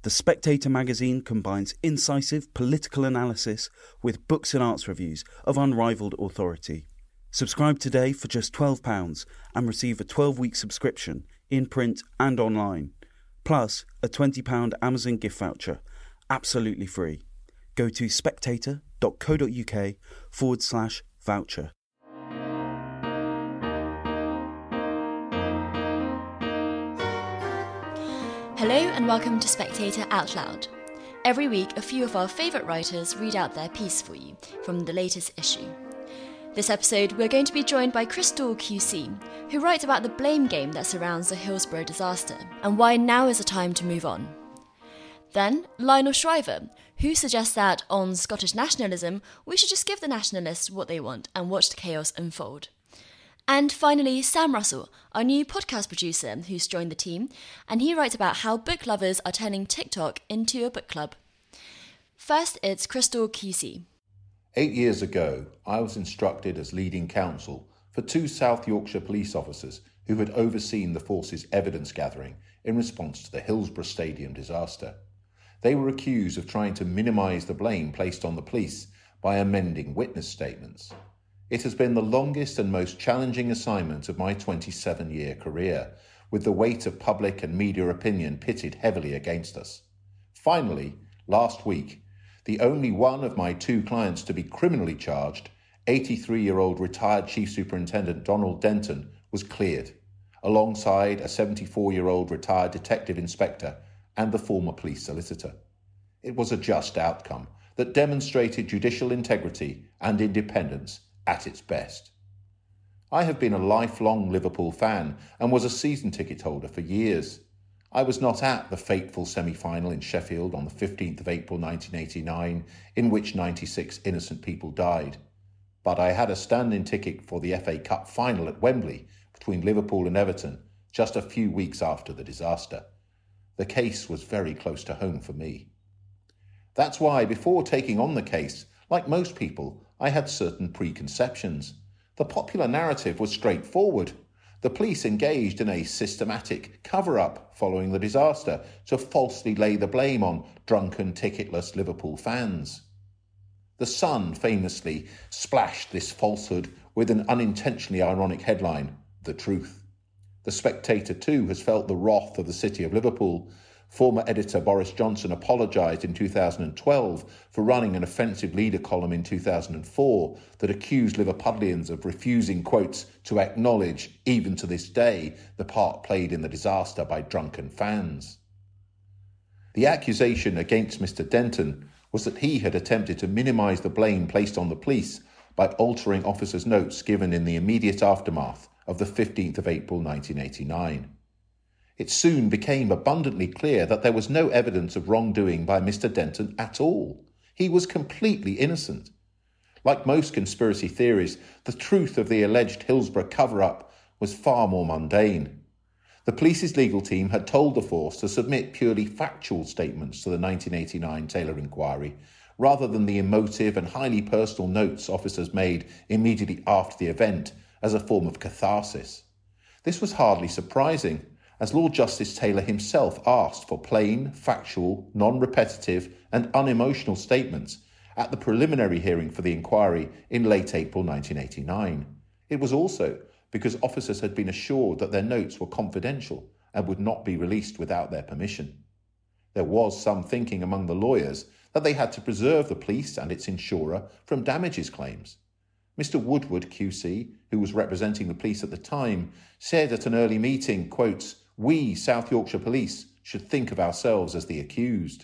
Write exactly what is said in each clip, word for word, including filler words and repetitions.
The Spectator magazine combines incisive political analysis with books and arts reviews of unrivalled authority. Subscribe today for just twelve pounds and receive a twelve-week subscription in print and online, plus a twenty pounds Amazon gift voucher, absolutely free. Go to spectator.co.uk forward slash voucher. Hello and welcome to Spectator Out Loud. Every week, a few of our favourite writers read out their piece for you from the latest issue. This episode, we're going to be joined by Chris Dahl Q C, who writes about the blame game that surrounds the Hillsborough disaster and why now is the time to move on. Then, Lionel Shriver, who suggests that, on Scottish nationalism, we should just give the nationalists what they want and watch the chaos unfold. And finally, Sam Russell, our new podcast producer who's joined the team, and he writes about how book lovers are turning TikTok into a book club. First, it's Chris Dahl Q C. Eight years ago, I was instructed as leading counsel for two South Yorkshire police officers who had overseen the force's evidence gathering in response to the Hillsborough Stadium disaster. They were accused of trying to minimise the blame placed on the police by amending witness statements. It has been the longest and most challenging assignment of my twenty-seven-year career, with the weight of public and media opinion pitted heavily against us. Finally, last week, the only one of my two clients to be criminally charged, eighty-three-year-old retired Chief Superintendent Donald Denton, was cleared, alongside a seventy-four-year-old retired detective inspector and the former police solicitor. It was a just outcome that demonstrated judicial integrity and independence at its best. I have been a lifelong Liverpool fan and was a season ticket holder for years. I was not at the fateful semi-final in Sheffield on the fifteenth of April nineteen eighty-nine, in which ninety-six innocent people died. But I had a standing ticket for the F A Cup final at Wembley between Liverpool and Everton just a few weeks after the disaster. The case was very close to home for me. That's why, before taking on the case, like most people, I had certain preconceptions. The popular narrative was straightforward. The police engaged in a systematic cover-up following the disaster to falsely lay the blame on drunken, ticketless Liverpool fans. The Sun famously splashed this falsehood with an unintentionally ironic headline, "The Truth." The Spectator too has felt the wrath of the city of Liverpool. Former editor Boris Johnson apologised in two thousand twelve for running an offensive leader column in two thousand four that accused Liverpudlians of refusing, quotes, to acknowledge, even to this day, the part played in the disaster by drunken fans. The accusation against Mister Denton was that he had attempted to minimise the blame placed on the police by altering officers' notes given in the immediate aftermath of the fifteenth of April nineteen eighty-nine. It soon became abundantly clear that there was no evidence of wrongdoing by Mister Denton at all. He was completely innocent. Like most conspiracy theories, the truth of the alleged Hillsborough cover-up was far more mundane. The police's legal team had told the force to submit purely factual statements to the nineteen eighty-nine Taylor inquiry, rather than the emotive and highly personal notes officers made immediately after the event as a form of catharsis. This was hardly surprising, as Lord Justice Taylor himself asked for plain, factual, non-repetitive and unemotional statements at the preliminary hearing for the inquiry in late April nineteen eighty-nine. It was also because officers had been assured that their notes were confidential and would not be released without their permission. There was some thinking among the lawyers that they had to preserve the police and its insurer from damages claims. Mister Woodward Q C, who was representing the police at the time, said at an early meeting, quotes, "We, South Yorkshire Police, should think of ourselves as the accused."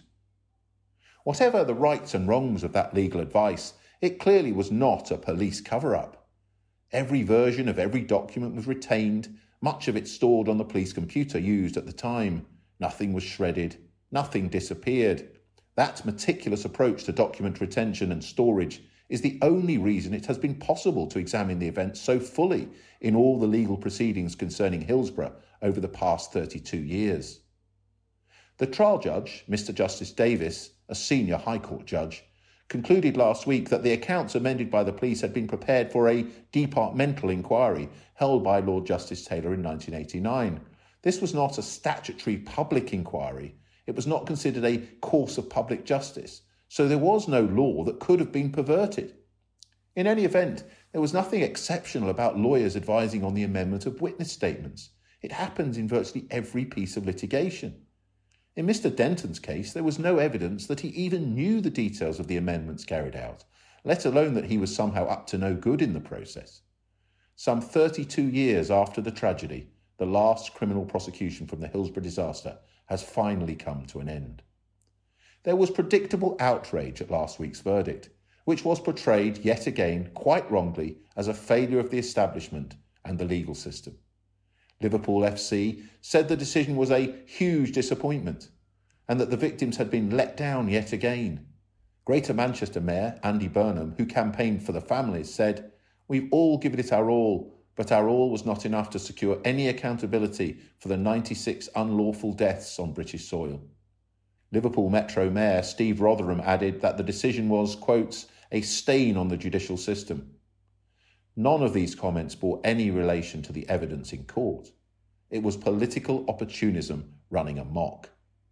Whatever the rights and wrongs of that legal advice, it clearly was not a police cover-up. Every version of every document was retained, much of it stored on the police computer used at the time. Nothing was shredded, nothing disappeared. That meticulous approach to document retention and storage is the only reason it has been possible to examine the event so fully in all the legal proceedings concerning Hillsborough over the past thirty-two years. The trial judge, Mister Justice Davis, a senior High Court judge, concluded last week that the accounts amended by the police had been prepared for a departmental inquiry held by Lord Justice Taylor in nineteen eighty-nine. This was not a statutory public inquiry. It It was not considered a course of public justice, so there was no law that could have been perverted. In any event, there was nothing exceptional about lawyers advising on the amendment of witness statements. It happens in virtually every piece of litigation. In Mister Denton's case, there was no evidence that he even knew the details of the amendments carried out, let alone that he was somehow up to no good in the process. Some thirty-two years after the tragedy, the last criminal prosecution from the Hillsborough disaster has finally come to an end. There was predictable outrage at last week's verdict, which was portrayed yet again quite wrongly as a failure of the establishment and the legal system. Liverpool F C said the decision was a huge disappointment and that the victims had been let down yet again. Greater Manchester Mayor Andy Burnham, who campaigned for the families, said, "We've all given it our all, but our all was not enough to secure any accountability for the ninety-six unlawful deaths on British soil." Liverpool Metro Mayor Steve Rotherham added that the decision was, quotes, "a stain on the judicial system." None of these comments bore any relation to the evidence in court. It was political opportunism running amok.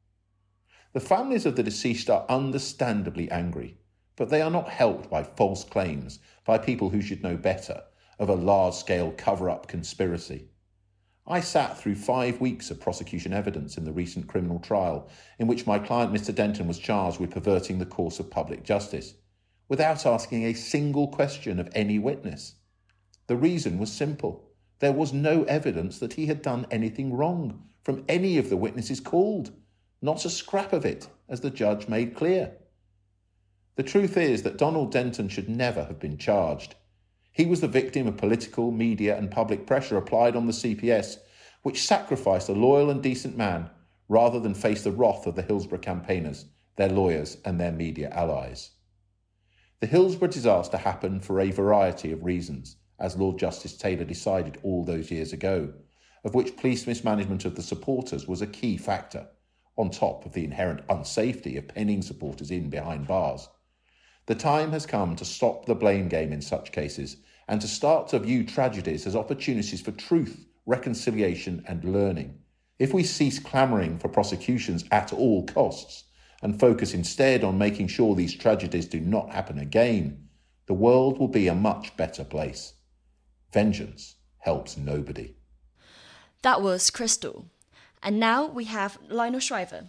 The families of the deceased are understandably angry, but they are not helped by false claims by people who should know better of a large-scale cover-up conspiracy. I sat through five weeks of prosecution evidence in the recent criminal trial in which my client Mister Denton was charged with perverting the course of public justice, without asking a single question of any witness. The reason was simple. There was no evidence that he had done anything wrong from any of the witnesses called. Not a scrap of it, as the judge made clear. The truth is that Donald Denton should never have been charged. He was the victim of political, media and public pressure applied on the C P S, which sacrificed a loyal and decent man rather than face the wrath of the Hillsborough campaigners, their lawyers and their media allies. The Hillsborough disaster happened for a variety of reasons, as Lord Justice Taylor decided all those years ago, of which police mismanagement of the supporters was a key factor, on top of the inherent unsafety of penning supporters in behind bars. The time has come to stop the blame game in such cases and to start to view tragedies as opportunities for truth, reconciliation and learning. If we cease clamouring for prosecutions at all costs and focus instead on making sure these tragedies do not happen again, the world will be a much better place. Vengeance helps nobody. That was Crystal. And now we have Lionel Shriver.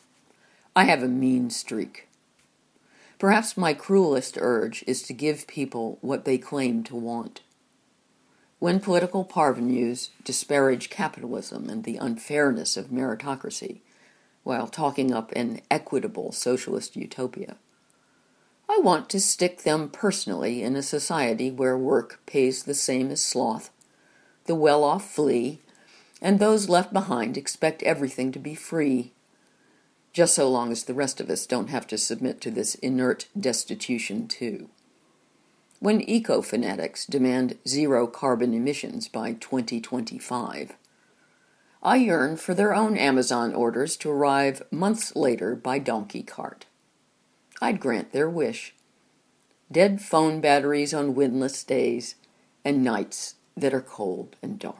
I have a mean streak. Perhaps my cruelest urge is to give people what they claim to want. When political parvenus disparage capitalism and the unfairness of meritocracy, while talking up an equitable socialist utopia, I want to stick them personally in a society where work pays the same as sloth, the well-off flee, and those left behind expect everything to be free, just so long as the rest of us don't have to submit to this inert destitution too. When eco-fanatics demand zero carbon emissions by twenty twenty-five, I yearn for their own Amazon orders to arrive months later by donkey cart. I'd grant their wish. Dead phone batteries on windless days and nights that are cold and dark.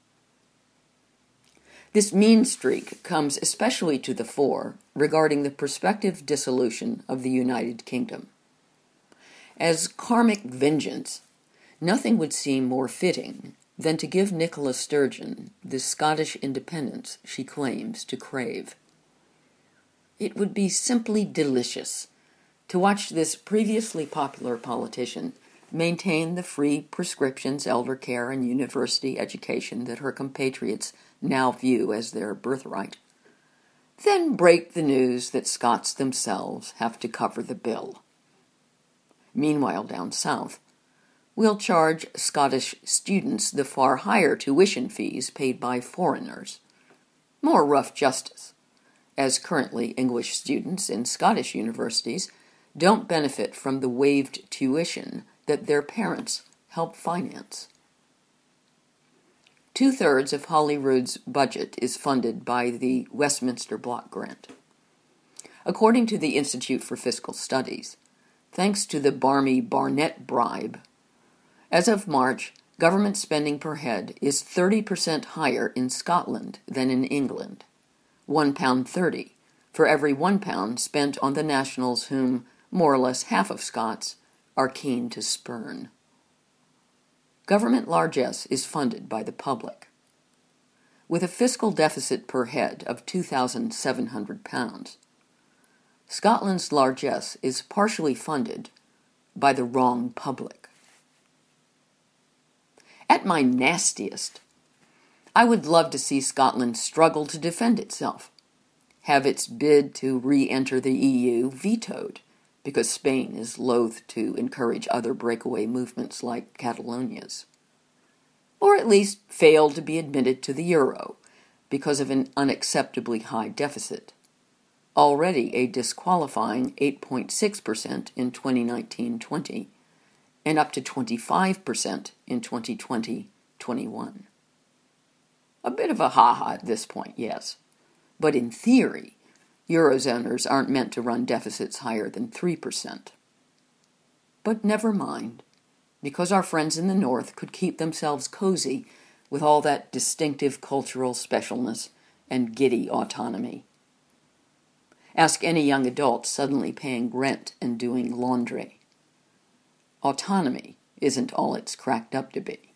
This mean streak comes especially to the fore regarding the prospective dissolution of the United Kingdom. As karmic vengeance, nothing would seem more fitting than to give Nicola Sturgeon the Scottish independence she claims to crave. It would be simply delicious to watch this previously popular politician maintain the free prescriptions, elder care, and university education that her compatriots now view as their birthright, then break the news that Scots themselves have to cover the bill. Meanwhile, down south, we'll charge Scottish students the far higher tuition fees paid by foreigners. More rough justice, as currently English students in Scottish universities don't benefit from the waived tuition that their parents help finance. Two-thirds of Holyrood's budget is funded by the Westminster Block Grant. According to the Institute for Fiscal Studies, thanks to the Barmy Barnett bribe, as of March, government spending per head is thirty percent higher in Scotland than in England, one pound thirty for every one pound spent on the nationals whom, more or less half of Scots, are keen to spurn. Government largesse is funded by the public. With a fiscal deficit per head of two thousand seven hundred pounds, Scotland's largesse is partially funded by the wrong public. At my nastiest, I would love to see Scotland struggle to defend itself, have its bid to re-enter the E U vetoed, because Spain is loath to encourage other breakaway movements like Catalonia's, or at least fail to be admitted to the euro because of an unacceptably high deficit, already a disqualifying eight point six percent in twenty nineteen twenty, and up to twenty-five percent in twenty twenty twenty-one. A bit of a ha-ha at this point, yes, but in theory, Eurozoners aren't meant to run deficits higher than three percent. But never mind, because our friends in the North could keep themselves cozy with all that distinctive cultural specialness and giddy autonomy. Ask any young adult suddenly paying rent and doing laundry. Autonomy isn't all it's cracked up to be.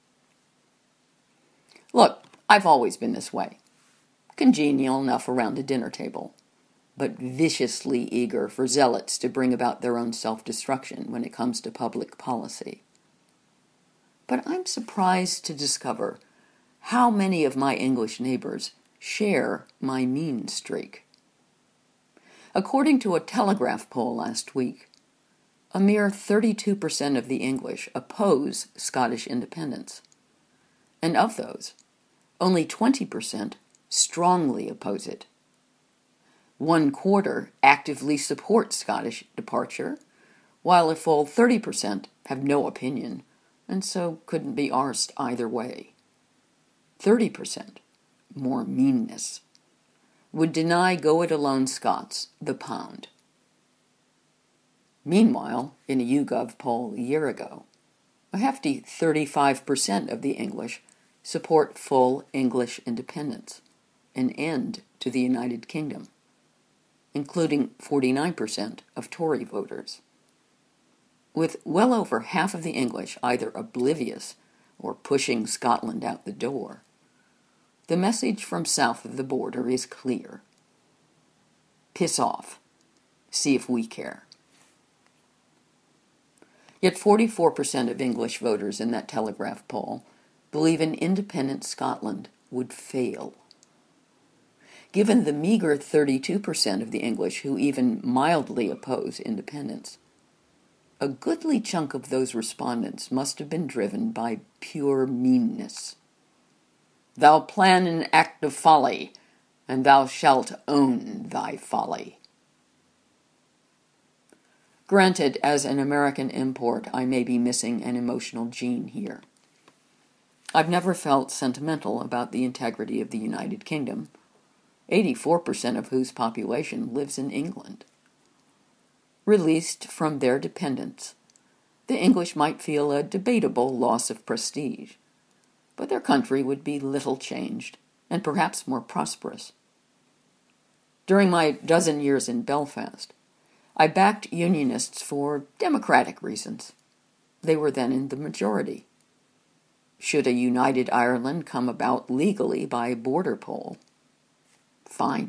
Look, I've always been this way. Congenial enough around a dinner table, but viciously eager for zealots to bring about their own self-destruction when it comes to public policy. But I'm surprised to discover how many of my English neighbors share my mean streak. According to a Telegraph poll last week, a mere thirty-two percent of the English oppose Scottish independence, and of those, only twenty percent strongly oppose it. One quarter actively support Scottish departure, while a full thirty percent have no opinion, and so couldn't be arsed either way. thirty percent, more meanness, would deny go-it-alone Scots the pound. Meanwhile, in a YouGov poll a year ago, a hefty thirty-five percent of the English support full English independence, an end to the United Kingdom, including forty-nine percent of Tory voters. With well over half of the English either oblivious or pushing Scotland out the door, the message from south of the border is clear. Piss off. See if we care. Yet forty-four percent of English voters in that Telegraph poll believe an independent Scotland would fail. Given the meager thirty-two percent of the English who even mildly oppose independence, a goodly chunk of those respondents must have been driven by pure meanness. Thou plan an act of folly, and thou shalt own thy folly. Granted, as an American import, I may be missing an emotional gene here. I've never felt sentimental about the integrity of the United Kingdom, eighty-four percent of whose population lives in England. Released from their dependence, the English might feel a debatable loss of prestige, but their country would be little changed, and perhaps more prosperous. During my dozen years in Belfast, I backed Unionists for democratic reasons. They were then in the majority. Should a united Ireland come about legally by border poll? Fine.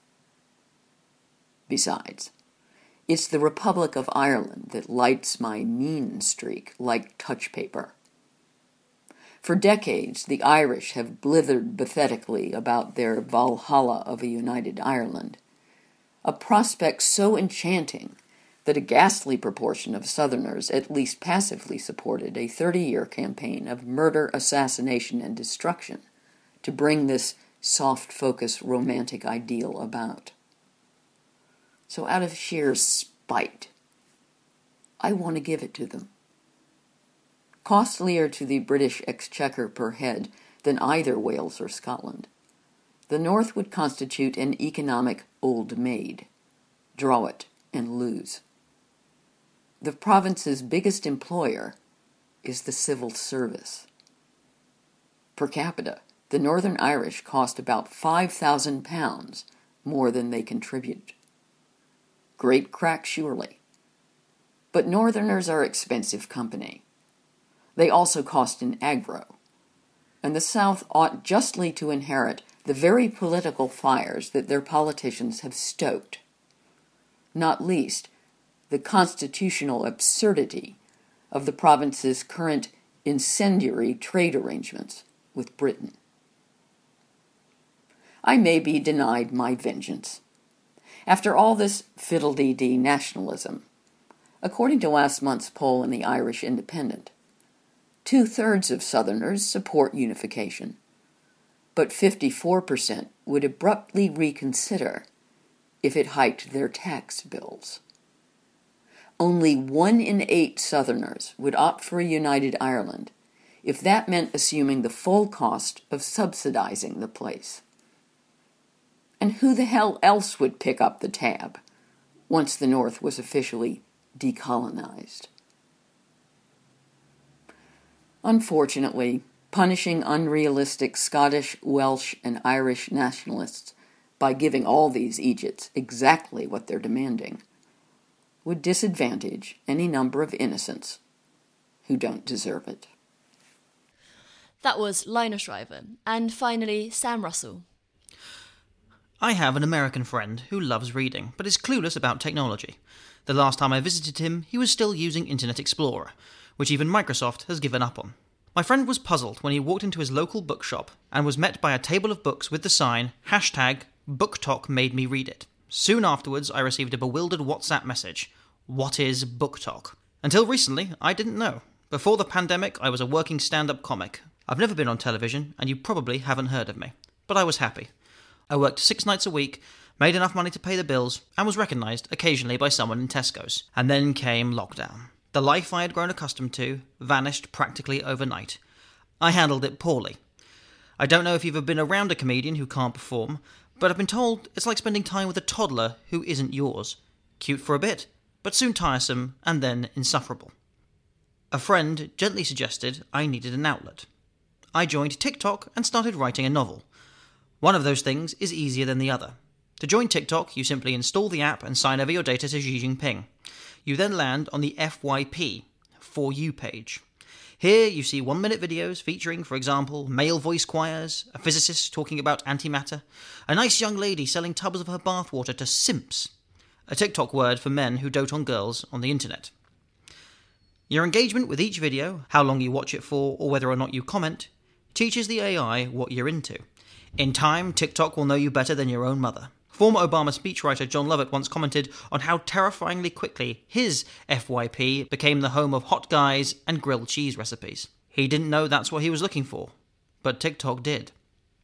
Besides, it's the Republic of Ireland that lights my mean streak like touch paper. For decades, the Irish have blithered pathetically about their Valhalla of a united Ireland, a prospect so enchanting that a ghastly proportion of Southerners at least passively supported a thirty-year campaign of murder, assassination, and destruction to bring this soft-focus romantic ideal about. So out of sheer spite, I want to give it to them. Costlier to the British exchequer per head than either Wales or Scotland, the North would constitute an economic old maid. Draw it and lose. The province's biggest employer is the civil service. Per capita, the Northern Irish cost about five thousand pounds more than they contribute. Great crack, surely. But Northerners are expensive company. They also cost in aggro, and the South ought justly to inherit the very political fires that their politicians have stoked, not least the constitutional absurdity of the province's current incendiary trade arrangements with Britain. I may be denied my vengeance. After all this fiddle-dee-dee nationalism, according to last month's poll in the Irish Independent, two-thirds of Southerners support unification, but fifty-four percent would abruptly reconsider if it hiked their tax bills. Only one in eight Southerners would opt for a united Ireland if that meant assuming the full cost of subsidizing the place. And who the hell else would pick up the tab once the North was officially decolonized? Unfortunately, punishing unrealistic Scottish, Welsh, and Irish nationalists by giving all these Egypts exactly what they're demanding would disadvantage any number of innocents who don't deserve it. That was Linus Shriver. And finally, Sam Russell. I have an American friend who loves reading, but is clueless about technology. The last time I visited him, he was still using Internet Explorer, which even Microsoft has given up on. My friend was puzzled when he walked into his local bookshop and was met by a table of books with the sign, hashtag BookTok made me read it. Soon afterwards, I received a bewildered WhatsApp message. What is BookTok? Until recently, I didn't know. Before the pandemic, I was a working stand-up comic. I've never been on television, and you probably haven't heard of me. But I was happy. I worked six nights a week, made enough money to pay the bills, and was recognised occasionally by someone in Tesco's. And then came lockdown. The life I had grown accustomed to vanished practically overnight. I handled it poorly. I don't know if you've ever been around a comedian who can't perform, but I've been told it's like spending time with a toddler who isn't yours. Cute for a bit, but soon tiresome, and then insufferable. A friend gently suggested I needed an outlet. I joined TikTok and started writing a novel. One of those things is easier than the other. To join TikTok, you simply install the app and sign over your data to Xi Jinping. You then land on the F Y P, For You page. Here you see one-minute videos featuring, for example, male voice choirs, a physicist talking about antimatter, a nice young lady selling tubs of her bathwater to simps, a TikTok word for men who dote on girls on the internet. Your engagement with each video, how long you watch it for, or whether or not you comment, teaches the A I what you're into. In time, TikTok will know you better than your own mother. Former Obama speechwriter John Lovett once commented on how terrifyingly quickly his F Y P became the home of hot guys and grilled cheese recipes. He didn't know that's what he was looking for, but TikTok did.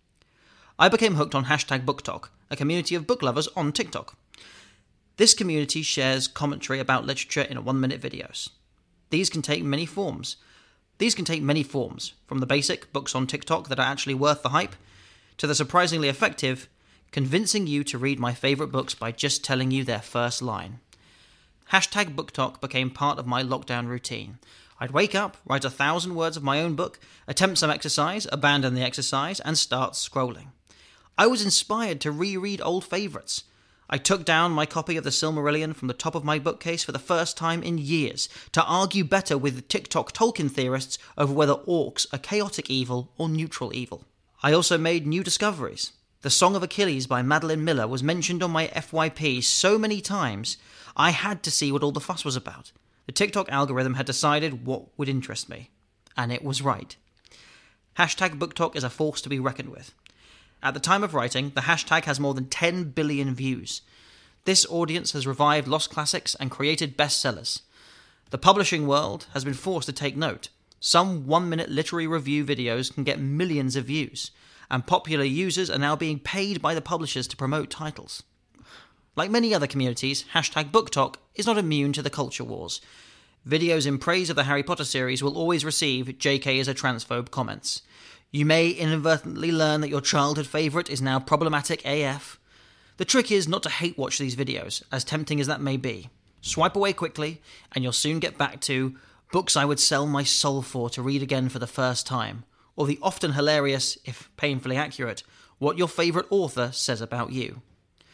I became hooked on hashtag BookTok, a community of book lovers on TikTok. This community shares commentary about literature in one-minute videos. These can take many forms. These can take many forms, from the basic books on TikTok that are actually worth the hype, to the surprisingly effective, convincing you to read my favourite books by just telling you their first line. Hashtag BookTok became part of my lockdown routine. I'd wake up, write a thousand words of my own book, attempt some exercise, abandon the exercise, and start scrolling. I was inspired to reread old favourites. I took down my copy of The Silmarillion from the top of my bookcase for the first time in years, to argue better with TikTok Tolkien theorists over whether orcs are chaotic evil or neutral evil. I also made new discoveries. The Song of Achilles by Madeline Miller was mentioned on my F Y P so many times, I had to see what all the fuss was about. The TikTok algorithm had decided what would interest me. And it was right. Hashtag BookTok is a force to be reckoned with. At the time of writing, the hashtag has more than ten billion views. This audience has revived lost classics and created bestsellers. The publishing world has been forced to take note. Some one-minute literary review videos can get millions of views, and popular users are now being paid by the publishers to promote titles. Like many other communities, hashtag BookTok is not immune to the culture wars. Videos in praise of the Harry Potter series will always receive J K is a transphobe comments. You may inadvertently learn that your childhood favourite is now problematic A F. The trick is not to hate-watch these videos, as tempting as that may be. Swipe away quickly, and you'll soon get back to books I would sell my soul for to read again for the first time, or the often hilarious, if painfully accurate, what your favourite author says about you.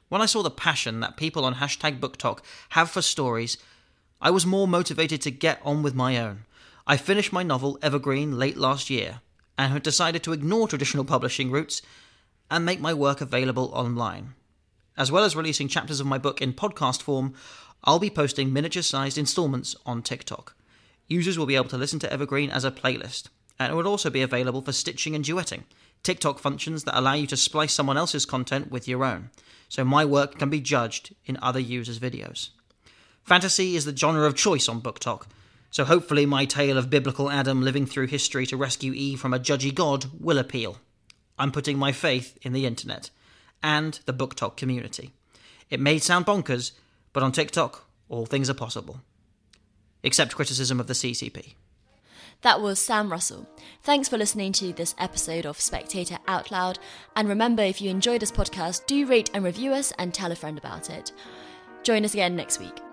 When I saw the passion that people on hashtag BookTok have for stories, I was more motivated to get on with my own. I finished my novel Evergreen late last year and have decided to ignore traditional publishing routes and make my work available online. As well as releasing chapters of my book in podcast form, I'll be posting miniature-sized installments on TikTok. Users will be able to listen to Evergreen as a playlist, and it will also be available for stitching and duetting, TikTok functions that allow you to splice someone else's content with your own, so my work can be judged in other users' videos. Fantasy is the genre of choice on BookTok, so hopefully my tale of biblical Adam living through history to rescue Eve from a judgy god will appeal. I'm putting my faith in the internet and the BookTok community. It may sound bonkers, but on TikTok, all things are possible. Except criticism of the C C P. That was Sam Russell. Thanks for listening to this episode of Spectator Out Loud. And remember, if you enjoyed this podcast, do rate and review us and tell a friend about it. Join us again next week.